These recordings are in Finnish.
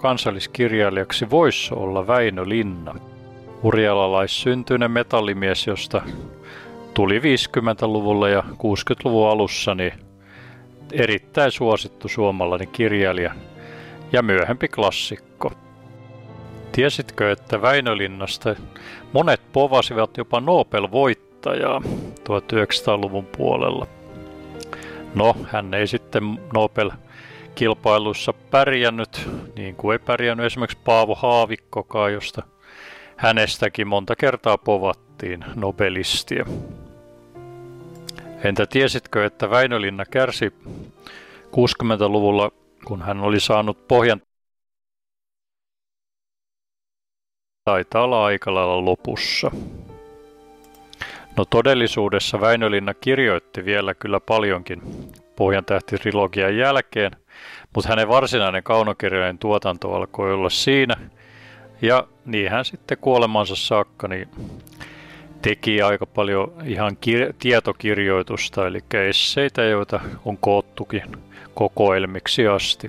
kansalliskirjailijaksi voisi olla Väinö Linna. Urjalalaissyntyinen metallimies, josta tuli 50-luvulla ja 60-luvun alussa niin erittäin suosittu suomalainen kirjailija ja myöhempi klassikko. Tiesitkö, että Väinö Linnasta monet povasivat jopa Nobel-voittajaa 1900-luvun puolella? No, hän ei sitten Nobel-kilpailuissa pärjännyt, niin kuin ei pärjännyt esimerkiksi Paavo Haavikkokaan, josta hänestäkin monta kertaa povattiin Nobelistia. Entä tiesitkö, että Väinö Linna kärsi 60-luvulla, kun hän oli saanut pohjan, taitaa olla aika lailla lopussa. No todellisuudessa Väinö Linna kirjoitti vielä kyllä paljonkin Pohjantähti-trilogian jälkeen, mutta hänen varsinainen kaunokirjojen tuotanto alkoi olla siinä, ja niin hän sitten kuolemansa saakka niin teki aika paljon ihan tietokirjoitusta, eli esseitä, joita on koottukin kokoelmiksi asti.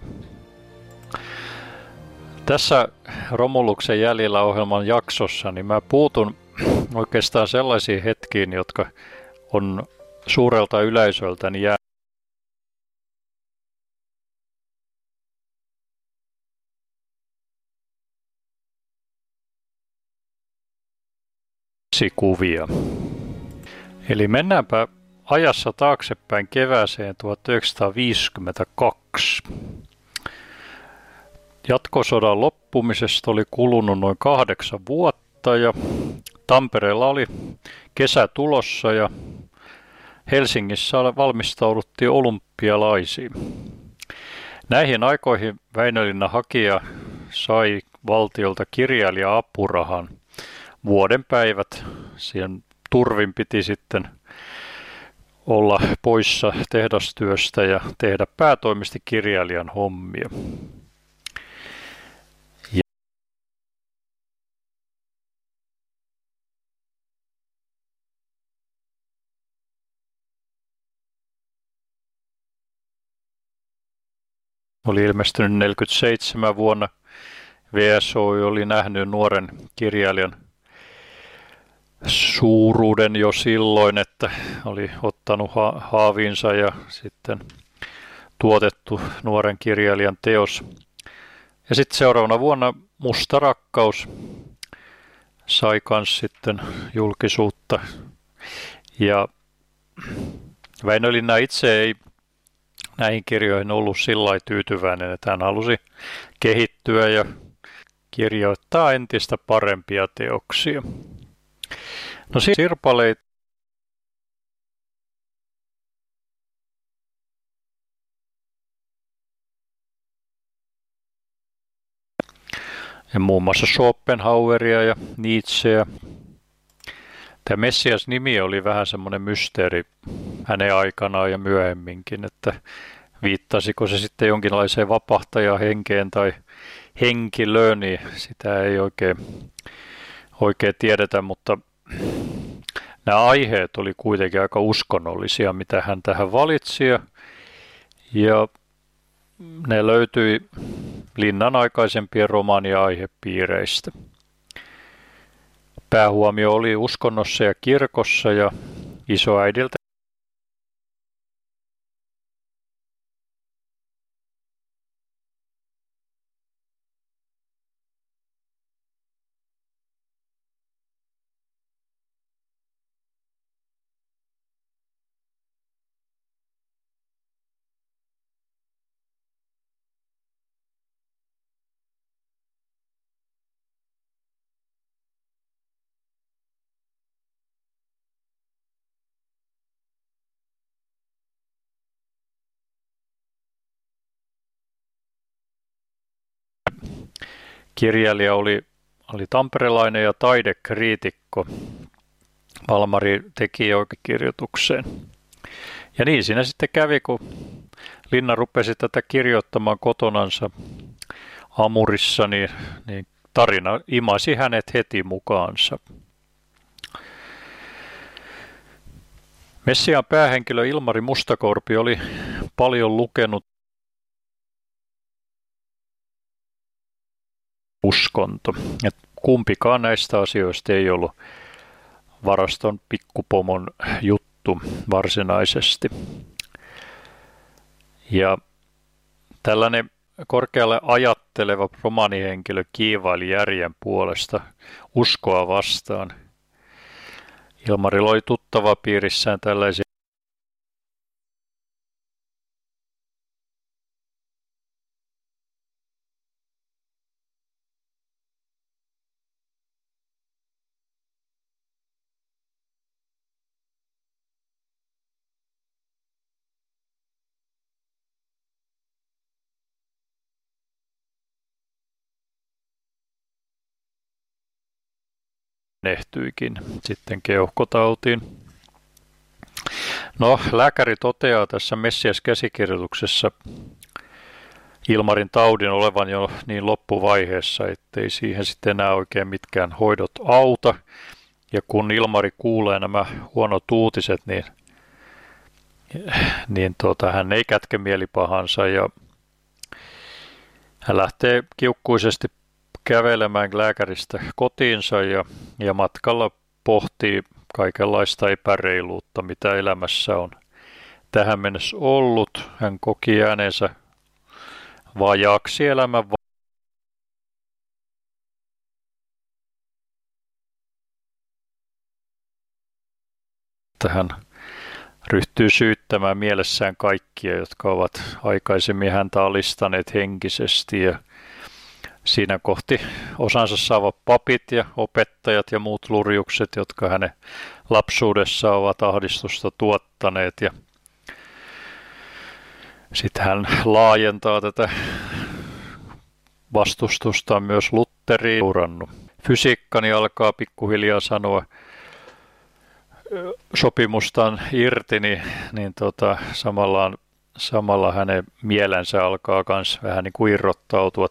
Tässä Romuluksen jäljellä -ohjelman jaksossa niin mä puutun oikeastaan sellaisiin hetkiin, jotka on suurelta yleisöltäni jäänyt kuvia. Eli mennäänpä ajassa taaksepäin kevääseen 1952. Jatkosodan loppumisesta oli kulunut noin 8 vuotta ja Tampereella oli kesä tulossa ja Helsingissä valmistauduttiin olympialaisiin. Näihin aikoihin Väinö Linnan hakija sai valtiolta kirjailija-apurahan vuoden päivät. Siihen turvin piti sitten olla poissa tehdastyöstä ja tehdä päätoimisesti kirjailijan hommia. Oli ilmestynyt 1947 vuonna. VSOY oli nähnyt nuoren kirjailijan suuruuden jo silloin, että oli ottanut haaviinsa ja sitten tuotettu nuoren kirjailijan teos. Ja sitten seuraavana vuonna Musta rakkaus sai kans sitten julkisuutta. Ja Väinö Linna itse ei näihin kirjoihin ollut sillä tyytyväinen, että hän halusi kehittyä ja kirjoittaa entistä parempia teoksia. No sirpaleita ja muun muassa Schopenhaueria ja Nietzscheä. Tämä Messias-nimi oli vähän semmoinen mysteeri hänen aikanaan ja myöhemminkin, että viittasiko se sitten jonkinlaiseen vapahtajahenkeen tai henkilöön, niin sitä ei oikein tiedetä, mutta nämä aiheet oli kuitenkin aika uskonnollisia, mitä hän tähän valitsi, ja ne löytyi Linnan aikaisempien romaani- ja aihepiireistä. Päähuomio oli uskonnossa ja kirkossa ja isoäidiltä kirjailija oli tamperelainen ja taidekriitikko. Valmari teki oikeakirjoitukseen. Ja niin siinä sitten kävi, kun Linna rupesi tätä kirjoittamaan kotonansa Amurissa, niin tarina imasi hänet heti mukaansa. Messiaan päähenkilö Ilmari Mustakorpi oli paljon lukenut uskonto. Et kumpikaan näistä asioista ei ollut varaston pikkupomon juttu varsinaisesti. Ja tällainen korkealle ajatteleva romaanihenkilö kiivaili järjen puolesta uskoa vastaan. Ilmarilla oli tuttava piirissään tällaisia menehtyikin sitten keuhkotautiin. No, lääkäri toteaa tässä Messias-käsikirjoituksessa Ilmarin taudin olevan jo niin loppuvaiheessa, ettei siihen sitten enää oikein mitkään hoidot auta. Ja kun Ilmari kuulee nämä huonot uutiset, niin hän ei kätke mielipahansa ja hän lähtee kiukkuisesti kävelemään lääkäristä kotiinsa ja matkalla pohtii kaikenlaista epäreiluutta, mitä elämässä on tähän mennessä ollut. Hän koki jääneensä vajaaksi elämän. Hän ryhtyy syyttämään mielessään kaikkia, jotka ovat aikaisemmin häntä alistaneet henkisesti ja siinä kohti osansa saavat papit ja opettajat ja muut lurjukset, jotka hänen lapsuudessa ovat ahdistusta tuottaneet. Ja sitten hän laajentaa tätä vastustusta myös Lutteriin seurannut. Fysiikkani alkaa pikkuhiljaa sanoa sopimustaan irti, niin samalla hänen mielensä alkaa myös vähän niin kuin irrottautua.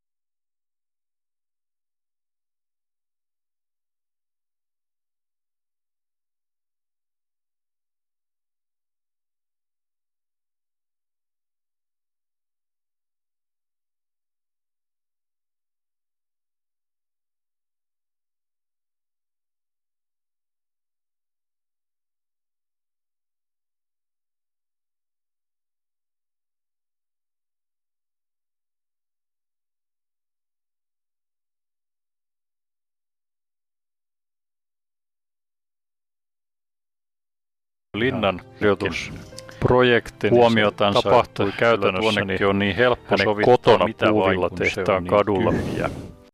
Linnan kirjoitusprojekti huomiotansa tapahtui käytännössä, niin on niin helppo sovittaa kotona puuvilla tehtaan kadulla. Niin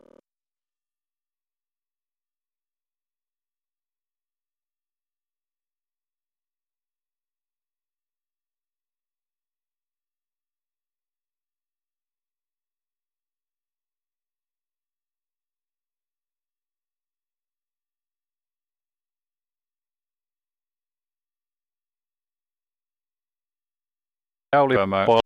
tämä oli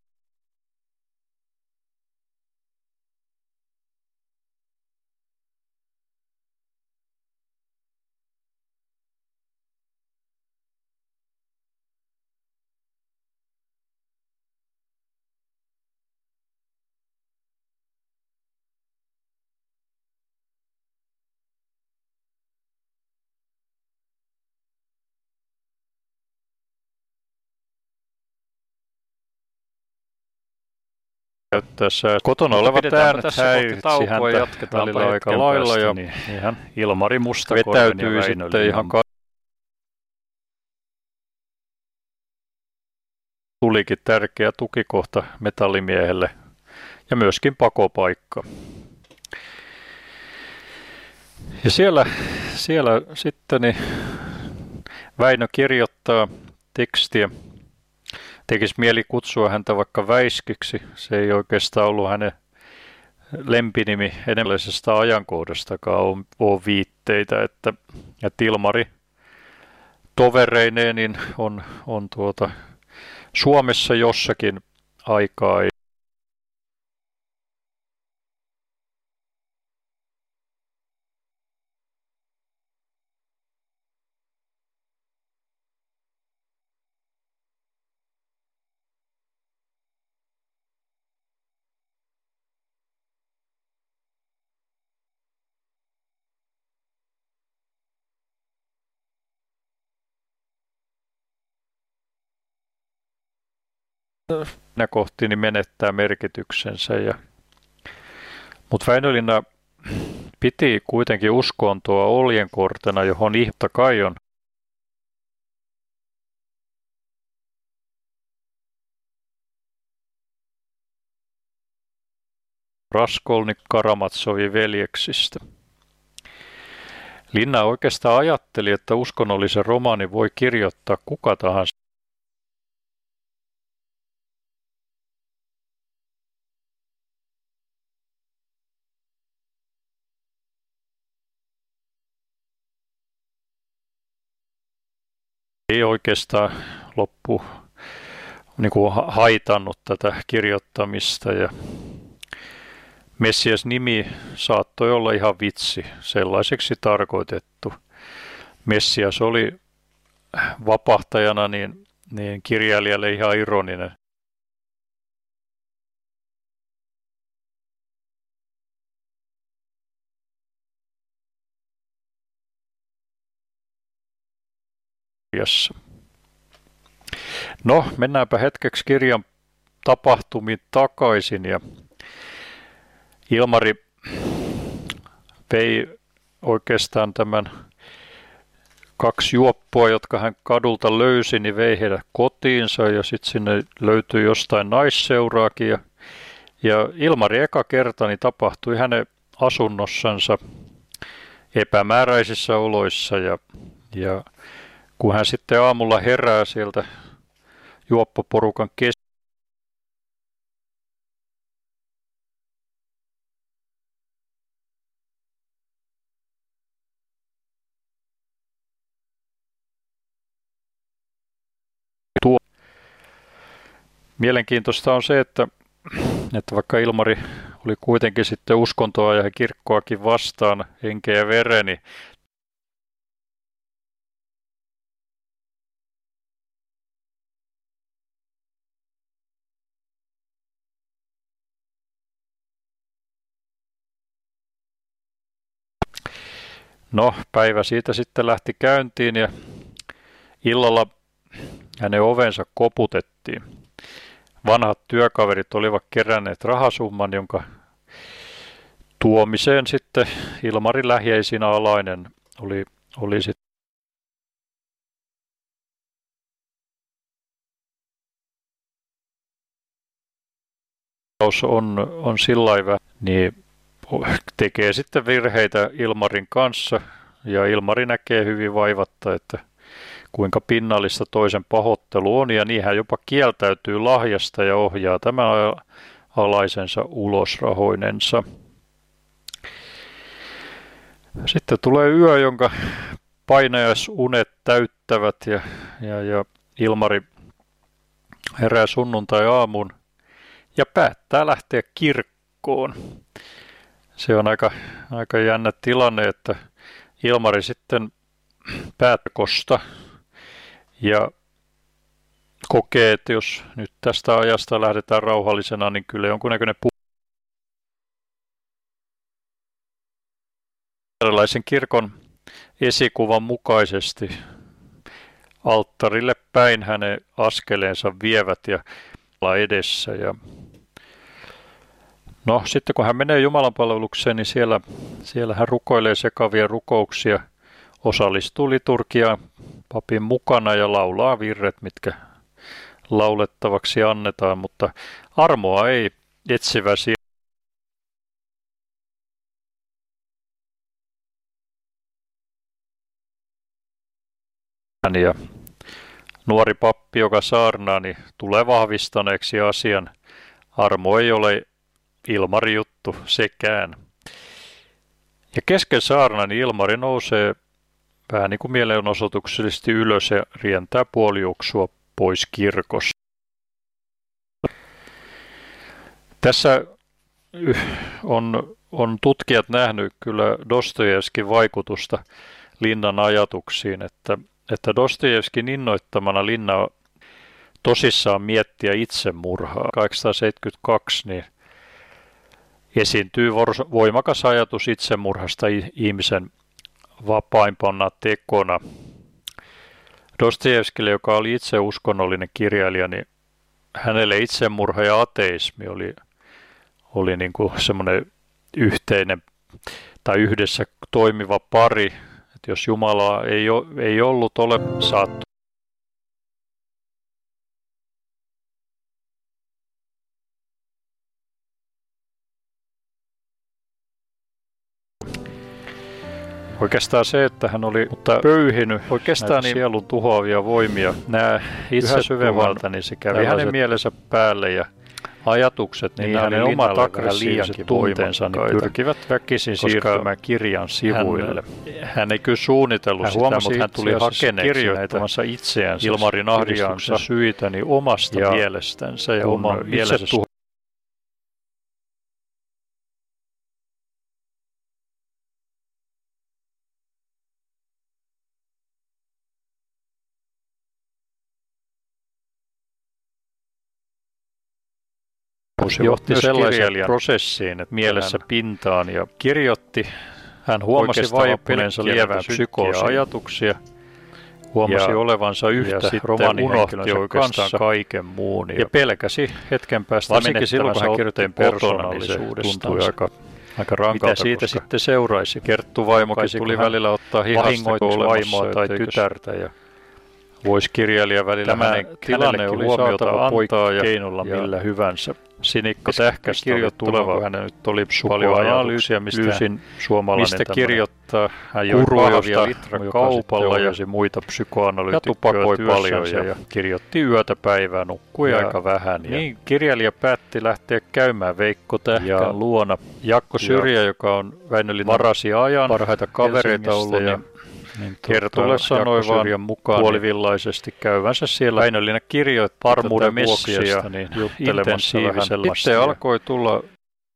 käyttäessä kotona olevat äänet häiritsi häntä jatketaan aika lailla ja ihan Ilmari Mustakorven vetäytyi sitten ihan tulikin tärkeä tukikohta metallimiehelle ja myöskin pakopaikka. Ja siellä sitten Väinö kirjoittaa tekstiä. Tekisi mieli kutsua häntä vaikka Väiskiksi. Se ei oikeastaan ollut hänen lempinimi edellisestä ajankohdastakaan ole viitteitä, että Ilmari tovereineen niin on Suomessa jossakin aikaa. siinä kohti niin menettää merkityksensä. Mutta Väinölinna piti kuitenkin uskontoa oljenkortena, johon ihta kai on Raskolnik Karamatsovin veljeksistä. Linna oikeastaan ajatteli, että uskonnollisen romaanin voi kirjoittaa kuka tahansa. Ei oikeastaan loppu niin kuin haitannut tätä kirjoittamista ja Messias-nimi saattoi olla ihan vitsi, sellaiseksi tarkoitettu. Messias oli vapahtajana niin kirjailijalle ihan ironinen. No, mennäänpä hetkeksi kirjan tapahtumiin takaisin ja Ilmari vei oikeastaan tämän 2 juoppoa, jotka hän kadulta löysi, niin vei heidät kotiinsa ja sitten sinne löytyi jostain naisseuraakin. Ja Ilmari eka kerta niin tapahtui hänen asunnossansa epämääräisissä oloissa ja kun hän sitten aamulla herää sieltä juoppoporukan Mielenkiintoista on se, että vaikka Ilmari oli kuitenkin sitten uskontoa ja kirkkoakin vastaan henkeä ja veren, niin no, päivä siitä sitten lähti käyntiin ja illalla hänen ovensa koputettiin. Vanhat työkaverit olivat keränneet rahasumman, jonka tuomiseen sitten Ilmarin lähjeisin alainen oli sitten. On sillä niin tekee sitten virheitä Ilmarin kanssa ja Ilmari näkee hyvin vaivatta, että kuinka pinnallista toisen pahoittelu on ja niin hän jopa kieltäytyy lahjasta ja ohjaa tämän alaisensa ulos rahoinensa. Sitten tulee yö, jonka painajasunet täyttävät ja Ilmari herää sunnuntai-aamun ja päättää lähteä kirkkoon. Se on aika jännä tilanne, että Ilmari sitten päätökosta ja kokee, että jos nyt tästä ajasta lähdetään rauhallisena, niin kyllä jonkunnäköinen erilaisen kirkon esikuvan mukaisesti alttarille päin hänen askeleensa vievät ja edessä. No sitten kun hän menee jumalanpalvelukseen, niin siellä hän rukoilee sekavia rukouksia, osallistuu liturgiaan papin mukana ja laulaa virret, mitkä laulettavaksi annetaan, mutta armoa ei etsivä ja nuori pappi, joka saarnaa, niin tulee vahvistaneeksi asian. Armo ei ole Ilmari juttu sekään. Ja kesken saarnan Ilmari nousee vähän niin kuin mielenosoituksellisesti ylös ja rientää puolijuoksua pois kirkosta. Tässä on tutkijat nähnyt kyllä Dostojevskin vaikutusta Linnan ajatuksiin, että Dostojevskin innoittamana Linna tosissaan miettiä itsemurhaa. 1872 niin esiintyy voimakas ajatus itsemurhasta ihmisen vapaimpana tekona. Dostojevskille, joka oli itse uskonnollinen kirjailija, niin hänelle itsemurha ja ateismi oli niin kuin semmoinen yhteinen tai yhdessä toimiva pari, että jos Jumalaa ei ollut saattu oikeastaan se, että hän oli pöyhinyt oikeastaan sielun tuhoavia voimia, nämä itse syvemmältä, niin se kävi hänen mielensä päälle ja ajatukset, niin hänen omat aggressiiviset tunteensa niin pyrkivät väkisin siirtymään kirjan sivuille. Hän ei kyllä suunnitellut sitä, mutta hän tuli hakeneeksi näitä Ilmarin ahdistuksen syitä niin omasta mielestänsä ja oman mielensä johti sellaisen prosessiin, että mielessä pintaan ja kirjoitti. Hän huomasi vaipuneensa lievää psykoosia ajatuksia, huomasi olevansa yhtä romaanihenkilönsä kanssa kaiken muun ja pelkäsi hetken päästä varsinkin silloin, kun hän kirjoitti persoonallisuudesta, tuntui aika rankalta. Mitä siitä sitten seuraisi? Kerttu vaimokin tuli välillä ottaa hihasta vaimoa tai tytärtä ja voisi kirjailija välillä hänen tilanne oli saatava antaa ja keinolla millä hyvänsä. Sinikka Tähkästä kirjoittava, kun hän nyt oli paljon analyysiä, mistä kirjoittaa. Hän joi kahvia litrakaupalla ja muita psykoanalyytikkoja paljon ja kirjoitti yötä päivää, nukkui aika vähän. Niin kirjailija päätti lähteä käymään Veikko Tähkän luona. Jakko Syrjä, joka on Väinölinnan varasi ajan parhaita kavereita ollut, niin Kertulle sanoi vaan mukaan puolivillaisesti käyvänsä siellä. Väinölinna kirjoitti varmuuden Messiasta niin intensiivisellä. Sitten alkoi tulla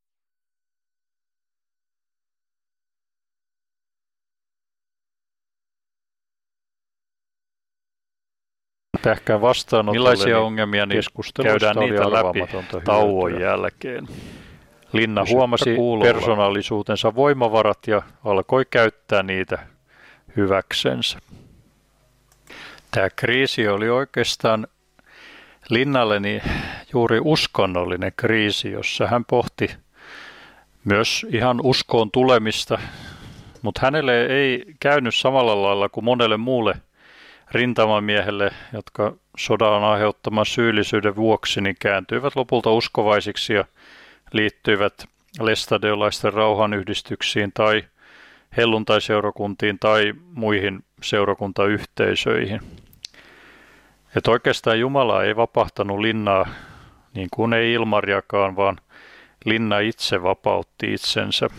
Tähkän vastaanotolle. Millaisia ongelmia niin käydään niitä läpi tauon jälkeen. Linna huomasi persoonallisuutensa voimavarat ja alkoi käyttää niitä hyväksensä. Tämä kriisi oli oikeastaan Linnalleni juuri uskonnollinen kriisi, jossa hän pohti myös ihan uskoon tulemista, mutta hänelle ei käynyt samalla lailla kuin monelle muulle rintamamiehelle, jotka sodan aiheuttaman syyllisyyden vuoksi niin kääntyivät lopulta uskovaisiksi ja liittyivät lestadiolaisten rauhanyhdistyksiin tai helluntaiseurakuntiin tai muihin seurakuntayhteisöihin. Että oikeastaan Jumala ei vapahtanut Linnaa niin kuin ei Ilmariakaan, vaan Linna itse vapautti itsensä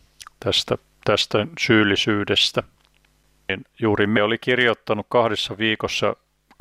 tästä syyllisyydestä. Juuri me oli kirjoittanut 2 viikossa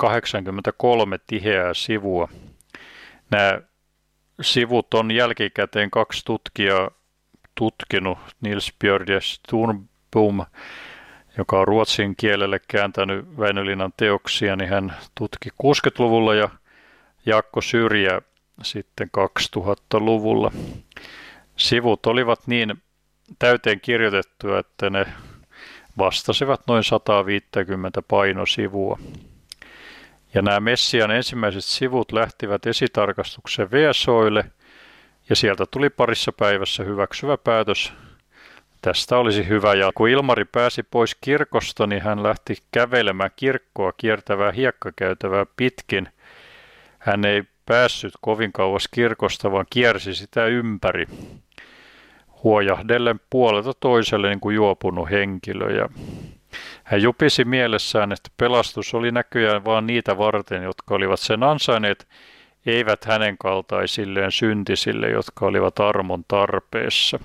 83 tiheää sivua. Nämä sivut on jälkikäteen 2 tutkijaa tutkinut, Nils Björd ja Sturmbom, joka on ruotsin kielelle kääntänyt Väinölinnan teoksia, niin hän tutki 60-luvulla ja Jaakko Syrjä sitten 2000-luvulla. Sivut olivat niin täyteen kirjoitettuja, että ne vastasivat noin 150 painosivua. Ja nämä Messian ensimmäiset sivut lähtivät esitarkastuksen VSOille ja sieltä tuli parissa päivässä hyväksyvä päätös. Tästä olisi hyvä. Ja kun Ilmari pääsi pois kirkosta, niin hän lähti kävelemään kirkkoa kiertävää hiekkakäytävää pitkin. Hän ei päässyt kovin kauas kirkosta, vaan kiersi sitä ympäri. Huojahdellen puolelta toiselle niin kuin juopunut henkilö. Ja hän jupisi mielessään, että pelastus oli näköjään vain niitä varten, jotka olivat sen ansainneet, eivät hänen kaltaisilleen syntisille, jotka olivat armon tarpeessa.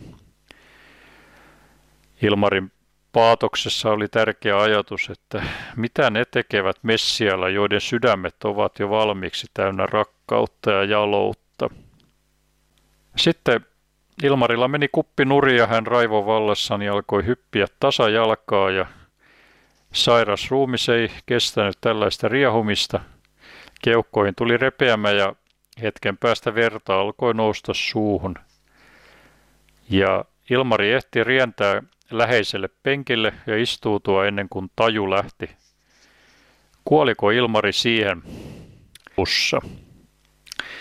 Ilmarin paatoksessa oli tärkeä ajatus, että mitä ne tekevät Messialla, joiden sydämet ovat jo valmiiksi täynnä rakkautta ja jaloutta. Sitten Ilmarilla meni kuppi nurin ja hän raivon vallassaan alkoi hyppiä tasajalkaa ja sairas ruumis ei kestänyt tällaista riehumista. Keuhkoihin tuli repeämä ja hetken päästä verta alkoi nousta suuhun. Ja Ilmari ehti rientää läheiselle penkille ja istuutua ennen kuin taju lähti. Kuoliko Ilmari siihen?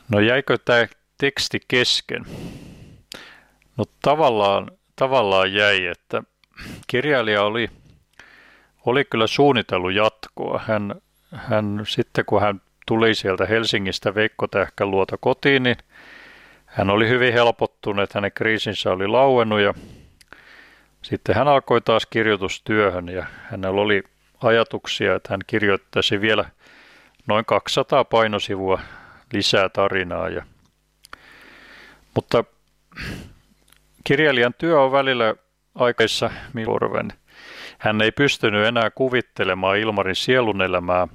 No jäikö tämä teksti kesken? No tavallaan jäi, että kirjailija oli kyllä suunnitellut jatkoa. Hän sitten kun hän tuli sieltä Helsingistä Veikko Tähkän luota kotiin, niin hän oli hyvin helpottunut, että hänen kriisinsä oli lauennut ja sitten hän alkoi taas kirjoitustyöhön ja hänellä oli ajatuksia, että hän kirjoittaisi vielä noin 200 painosivua lisää tarinaa. Mutta kirjailijan työ on välillä aikaissa milorven. Hän ei pystynyt enää kuvittelemaan Ilmarin sielunelämää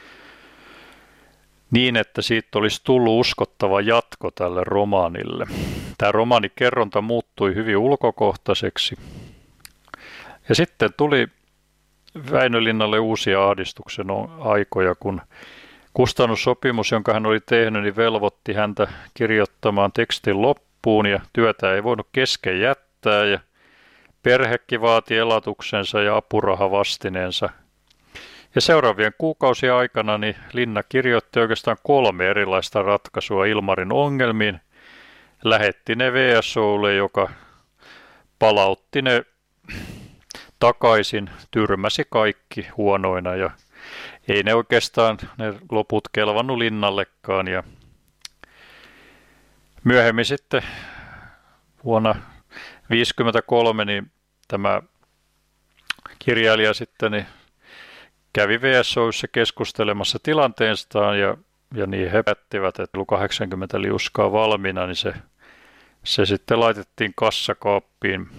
niin, että siitä olisi tullut uskottava jatko tälle romaanille. Tämä romaanikerronta muuttui hyvin ulkokohtaiseksi. Ja sitten tuli Väinölinnalle uusia ahdistuksen aikoja, kun kustannussopimus, jonka hän oli tehnyt, niin velvoitti häntä kirjoittamaan tekstin loppuun ja työtä ei voinut kesken jättää ja perhekin vaati elatuksensa ja apurahavastineensa. Ja seuraavien kuukausien aikana niin Linna kirjoitti oikeastaan 3 erilaista ratkaisua Ilmarin ongelmiin. Lähetti ne VSOlle, joka palautti ne takaisin, tyrmäsi kaikki huonoina ja ei ne oikeastaan ne loput kelvannut Linnallekaan. Ja myöhemmin sitten vuonna 1953 niin tämä kirjailija sitten niin kävi VSOissa keskustelemassa tilanteestaan ja niin he päättivät, että 80 liuskaa valmiina, niin se sitten laitettiin kassakaappiin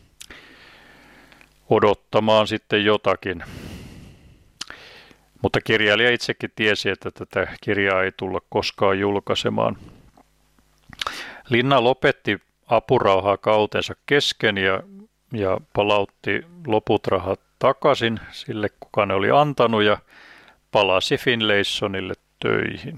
odottamaan sitten jotakin. Mutta kirjailija itsekin tiesi, että tätä kirjaa ei tulla koskaan julkaisemaan. Linna lopetti apurahaa kautensa kesken ja palautti loput rahat takaisin sille, kuka ne oli antanut ja palasi Finlaysonille töihin.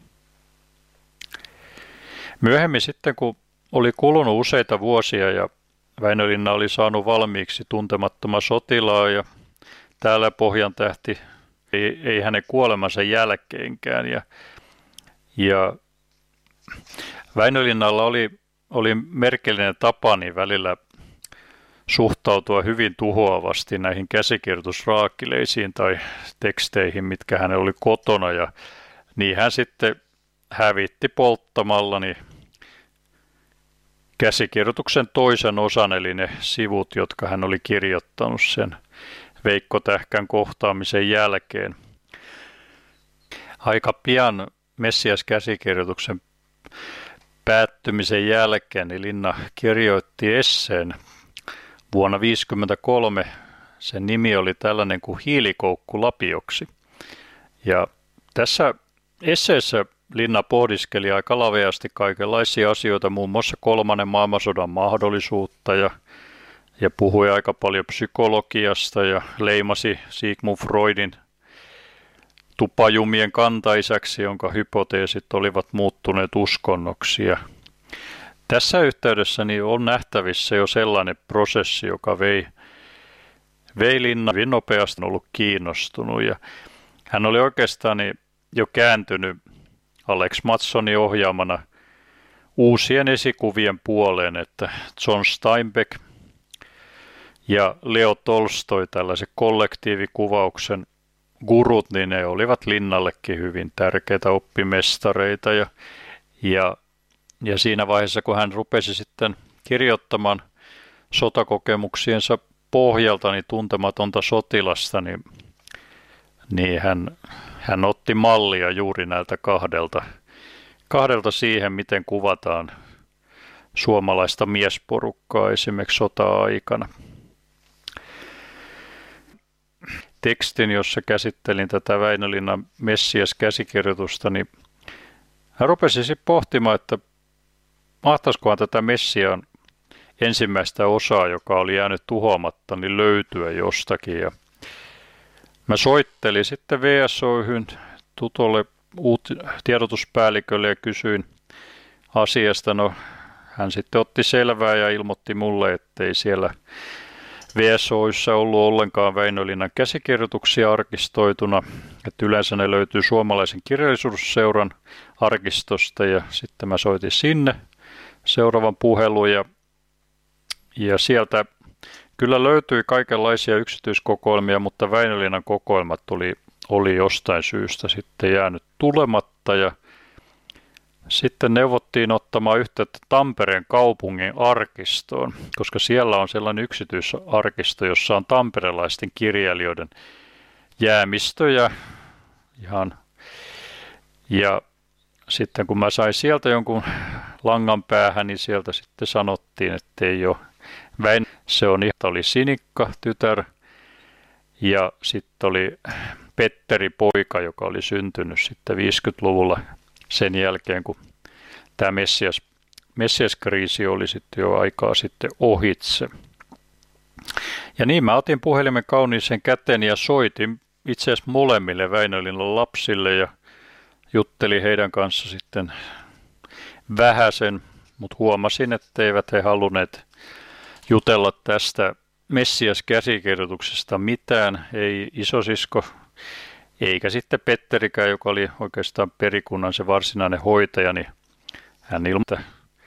Myöhemmin sitten, kun oli kulunut useita vuosia ja Väinölinna oli saanut valmiiksi Tuntemattoman sotilaan ja Täällä Pohjantähti ei hänen kuolemansa jälkeenkään. Ja Väinölinnalla oli merkillinen tapa niin välillä suhtautua hyvin tuhoavasti näihin käsikirjoitusraakileisiin tai teksteihin, mitkä hänellä oli kotona. Ja niin hän sitten hävitti polttamalla niin käsikirjoituksen toisen osan, eli ne sivut, jotka hän oli kirjoittanut sen Veikko Tähkän kohtaamisen jälkeen. Aika pian Messias-käsikirjoituksen päättymisen jälkeen niin Linna kirjoitti esseen vuonna 1953. Sen nimi oli tällainen kuin Hiilikoukku lapioksi. Ja tässä esseessä Linna pohdiskeli aika laveasti kaikenlaisia asioita, muun muassa 3. maailmansodan mahdollisuutta ja puhui aika paljon psykologiasta ja leimasi Sigmund Freudin tupajumien kantaisäksi, jonka hypoteesit olivat muuttuneet uskonnoksi. Ja tässä yhteydessä niin on nähtävissä jo sellainen prosessi, joka vei Linna hyvin nopeasti ollut kiinnostunut. Ja hän oli oikeastaan jo kääntynyt Alex Mattsonin ohjaamana uusien esikuvien puoleen, että John Steinbeck ja Leo Tolstoi, tällaisen kollektiivikuvauksen gurut, niin ne olivat Linnallekin hyvin tärkeitä oppimestareita. Ja siinä vaiheessa, kun hän rupesi sitten kirjoittamaan sotakokemuksiensa pohjalta niin Tuntematonta sotilasta, niin hän otti mallia juuri näiltä kahdelta siihen, miten kuvataan suomalaista miesporukkaa esimerkiksi sota-aikana. Tekstin, jossa käsittelin tätä Väinölinnan Messias-käsikirjoitusta, niin hän rupesi sitten pohtimaan, että mahtaisikohan tätä Messiaan ensimmäistä osaa, joka oli jäänyt tuhoamatta, niin löytyä jostakin. Ja mä soittelin sitten VSO:hyn tutolle tiedotuspäällikölle ja kysyin asiasta. No, hän sitten otti selvää ja ilmoitti mulle, ettei siellä VSO:issa ollut ollenkaan Väinölinnan käsikirjoituksia arkistoituna. Että yleensä ne löytyy Suomalaisen kirjallisuusseuran arkistosta ja sitten mä soitin sinne seuraavan puhelun ja sieltä kyllä löytyi kaikenlaisia yksityiskokoelmia, mutta Väinölinnan kokoelmat oli jostain syystä sitten jäänyt tulematta ja sitten neuvottiin ottamaan yhteyttä Tampereen kaupungin arkistoon, koska siellä on sellainen yksityisarkisto, jossa on tamperelaisten kirjailijoiden jäämistöjä ja sitten kun mä sain sieltä jonkun langan päähän, niin sieltä sitten sanottiin, että ei ole se oli Sinikka, tytär, ja sitten oli Petteri poika, joka oli syntynyt sitten 50-luvulla sen jälkeen, kun tämä Messiaskriisi oli sitten jo aikaa sitten ohitse. Ja niin mä otin puhelimen kauniiseen käteen ja soitin itse asiassa molemmille Väinölinnan lapsille ja juttelin heidän kanssa sitten vähäsen, mutta huomasin, että eivät he halunneet jutella tästä Messias-käsikirjoituksesta mitään, ei isosisko, eikä sitten Petterikään, joka oli oikeastaan perikunnan se varsinainen hoitaja, niin hän ilmoitti.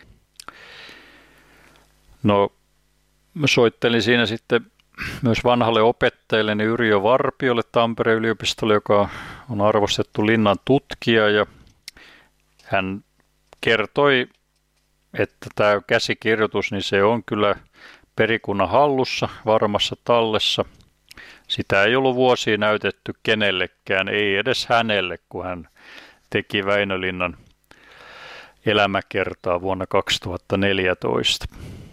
No, mä soittelin siinä sitten myös vanhalle opettajalle Yrjö Varpiolle Tampereen yliopistolle, joka on arvostettu linnan tutkija, ja hän kertoi, että tämä käsikirjoitus, niin se on kyllä perikunnan hallussa, varmassa tallessa. Sitä ei ollut vuosia näytetty kenellekään, ei edes hänelle, kun hän teki Väinölinnan elämäkertaa vuonna 2014.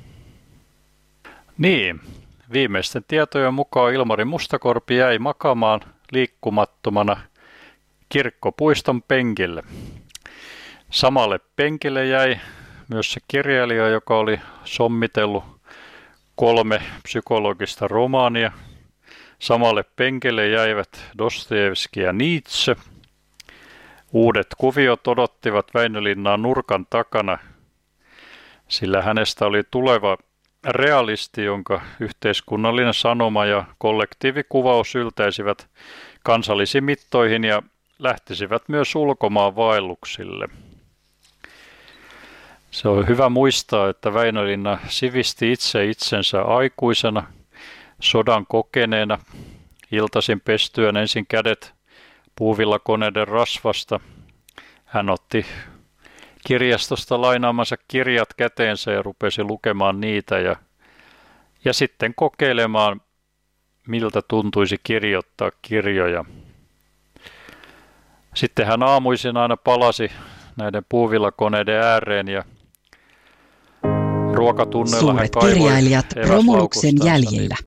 Niin, viimeisten tietojen mukaan Ilmari Mustakorpi jäi makaamaan liikkumattomana kirkkopuiston penkille. Samalle penkille jäi myös se kirjailija, joka oli sommitellut 3 psykologista romaania. Samalle penkille jäivät Dostojevski ja Nietzsche. Uudet kuviot odottivat Väinölinnaa nurkan takana, sillä hänestä oli tuleva realisti, jonka yhteiskunnallinen sanoma ja kollektiivikuvaus yltäisivät kansallisiin mittoihin ja lähtisivät myös ulkomaan vaelluksille. Se on hyvä muistaa, että Väinölinna sivisti itse itsensä aikuisena, sodan kokeneena, iltaisin pestyön ensin kädet puuvillakoneiden rasvasta. Hän otti kirjastosta lainaamansa kirjat käteensä ja rupesi lukemaan niitä ja sitten kokeilemaan, miltä tuntuisi kirjoittaa kirjoja. Sitten hän aamuisin aina palasi näiden puuvillakoneiden ääreen ja ruokatunneilla hän kaivoi kirjailijat Romuluksen jäljillä.